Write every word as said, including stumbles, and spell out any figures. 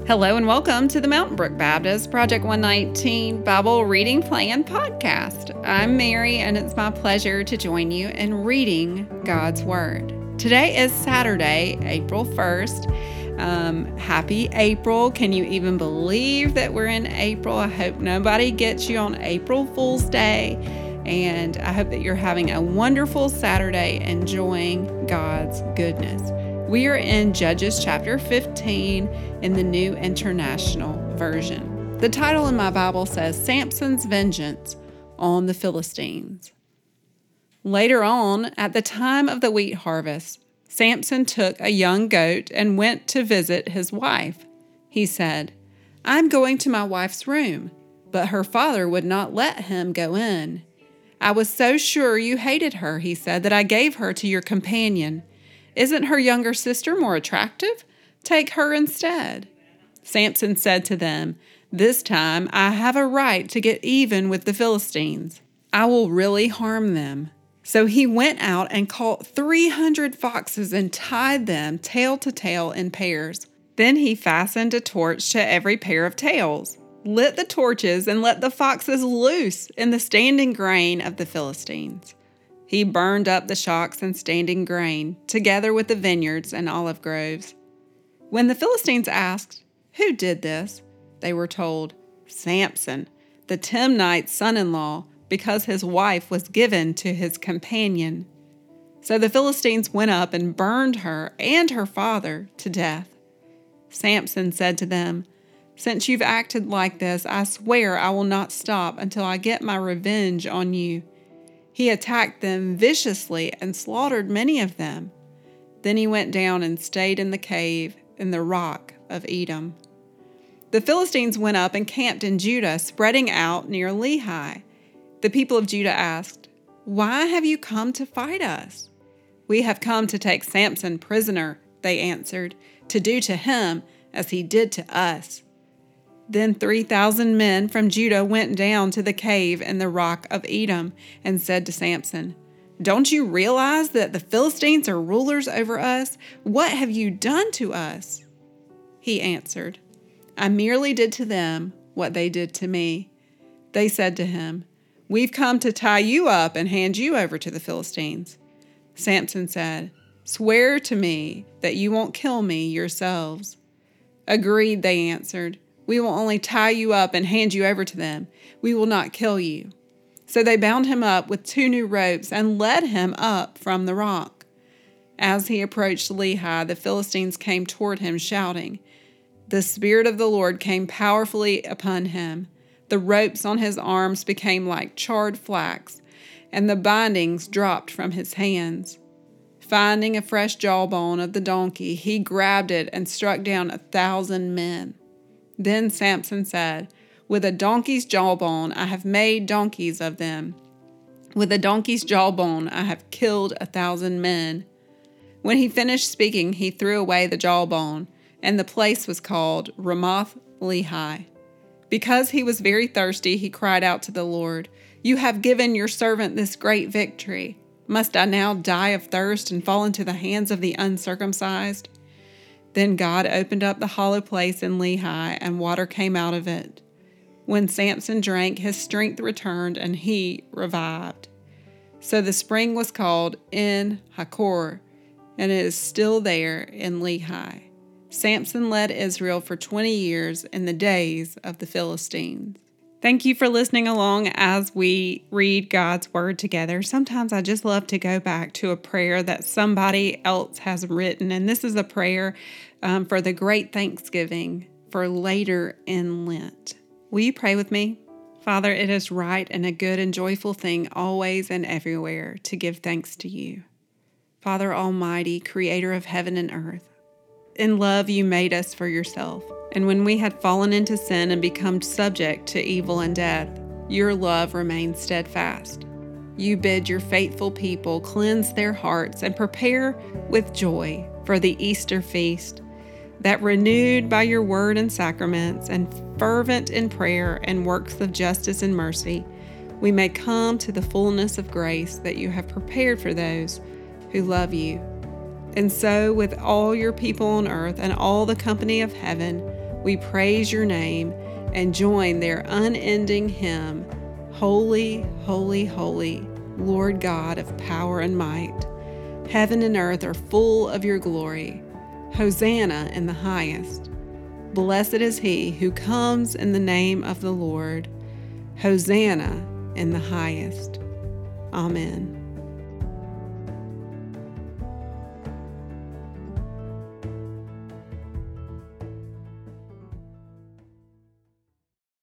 Hello and welcome to the Mountain Brook Baptist Project one nineteen Bible Reading Plan Podcast. I'm Mary and it's my pleasure to join you in reading God's Word. Today is Saturday, April first. Um, happy April. Can you even believe that we're in April? I hope nobody gets you on April Fool's Day. And I hope that you're having a wonderful Saturday enjoying God's goodness. We are in Judges chapter fifteen in the New International Version. The title in my Bible says, Samson's Vengeance on the Philistines. Later on, at the time of the wheat harvest, Samson took a young goat and went to visit his wife. He said, I'm going to my wife's room, but her father would not let him go in. I was so sure you hated her, he said, that I gave her to your companion. Isn't her younger sister more attractive? Take her instead. Samson said to them, This time I have a right to get even with the Philistines. I will really harm them. So he went out and caught three hundred foxes and tied them tail to tail in pairs. Then he fastened a torch to every pair of tails, lit the torches, and let the foxes loose in the standing grain of the Philistines. He burned up the shocks and standing grain, together with the vineyards and olive groves. When the Philistines asked, Who did this? They were told, Samson, the Timnite's son-in-law, because his wife was given to his companion. So the Philistines went up and burned her and her father to death. Samson said to them, Since you've acted like this, I swear I will not stop until I get my revenge on you. He attacked them viciously and slaughtered many of them. Then he went down and stayed in the cave in the rock of Edom. The Philistines went up and camped in Judah, spreading out near Lehi. The people of Judah asked, Why have you come to fight us? We have come to take Samson prisoner, they answered, to do to him as he did to us. Then three thousand men from Judah went down to the cave in the rock of Edom and said to Samson, Don't you realize that the Philistines are rulers over us? What have you done to us? He answered, I merely did to them what they did to me. They said to him, We've come to tie you up and hand you over to the Philistines. Samson said, Swear to me that you won't kill me yourselves. Agreed, they answered. We will only tie you up and hand you over to them. We will not kill you. So they bound him up with two new ropes and led him up from the rock. As he approached Lehi, the Philistines came toward him, shouting. The Spirit of the Lord came powerfully upon him. The ropes on his arms became like charred flax, and the bindings dropped from his hands. Finding a fresh jawbone of the donkey, he grabbed it and struck down a thousand men. Then Samson said, With a donkey's jawbone I have made donkeys of them. With a donkey's jawbone I have killed a thousand men. When he finished speaking, he threw away the jawbone, and the place was called Ramoth Lehi. Because he was very thirsty, he cried out to the Lord, You have given your servant this great victory. Must I now die of thirst and fall into the hands of the uncircumcised? Then God opened up the hollow place in Lehi, and water came out of it. When Samson drank, his strength returned, and he revived. So the spring was called En Hakkore, and it is still there in Lehi. Samson led Israel for twenty years in the days of the Philistines. Thank you for listening along as we read God's Word together. Sometimes I just love to go back to a prayer that somebody else has written, and this is a prayer um, for the great Thanksgiving for later in Lent. Will you pray with me? Father, it is right and a good and joyful thing always and everywhere to give thanks to you. Father Almighty, creator of heaven and earth, in love you made us for yourself. And when we had fallen into sin and become subject to evil and death, your love remained steadfast. You bid your faithful people cleanse their hearts and prepare with joy for the Easter feast, that renewed by your word and sacraments and fervent in prayer and works of justice and mercy, we may come to the fullness of grace that you have prepared for those who love you. And so with all your people on earth and all the company of heaven, we praise your name and join their unending hymn, Holy, holy, holy, Lord God of power and might. Heaven and earth are full of your glory. Hosanna in the highest. Blessed is he who comes in the name of the Lord. Hosanna in the highest. Amen.